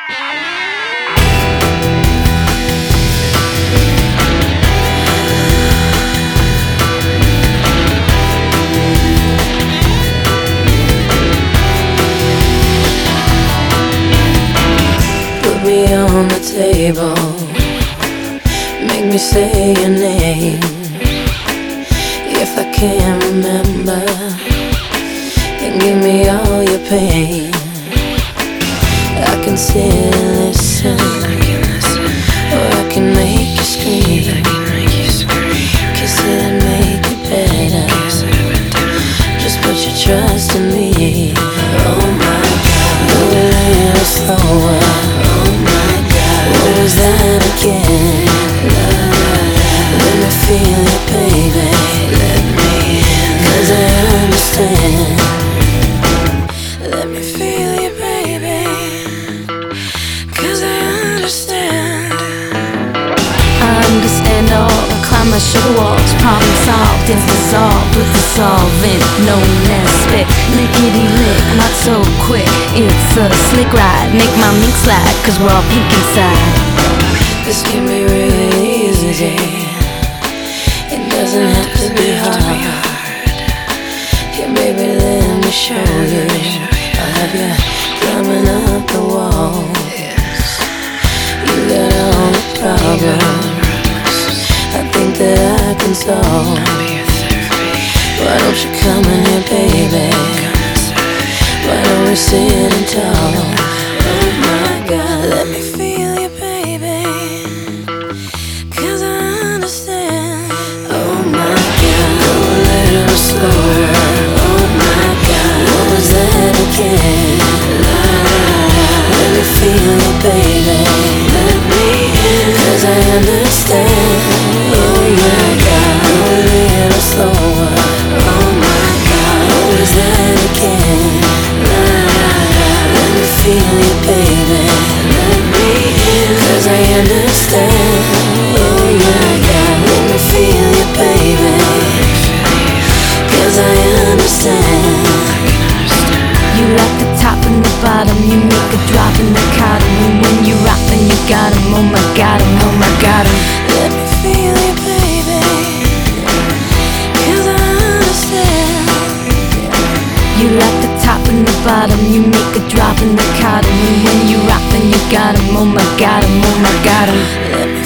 Put me on the table, make me say your name. If I can't remember, then give me all your pain. I can sit and listen, or I can make you scream. Kiss it and make it better. Just put your trust in me. Oh my God, move it a little slower. Oh my God, what was that again? Let me feel it, baby. Let me in, 'cause I understand. Let me feel you, baby, 'cause I understand. I understand all, climb my sugar walls, problem solved, it's dissolved with the solvent known as spit. Lickety lick, not so quick, it's a slick ride, make my mink slide, 'cause we're all pink inside. This can be really easy, it doesn't have to be hard. Yeah, baby, let me show you. I'll have you climbing up the wall. You got all the problems I think that I can solve. Why don't you come in here, baby? Why don't we sit and talk? Oh my God, let me feel you, baby, 'cause I understand. Oh my God, go a little slower. Oh my God, what was that again? Let me feel you, baby. Let me in, 'cause I understand. Oh my God, go a little slower. Oh my God, what was that again? Let me feel you, baby. Let me in, 'cause I understand. Oh my God, let me feel you, baby, 'cause I understand. You like the top and the bottom, you make a drop in the cotton, and when you rock then you got 'em, oh my God, oh my God. Let me feel you, baby, 'cause I understand. You like the top and the bottom, you make a drop in the cotton, and when you rock then you got 'em, oh my God, oh my God. Let me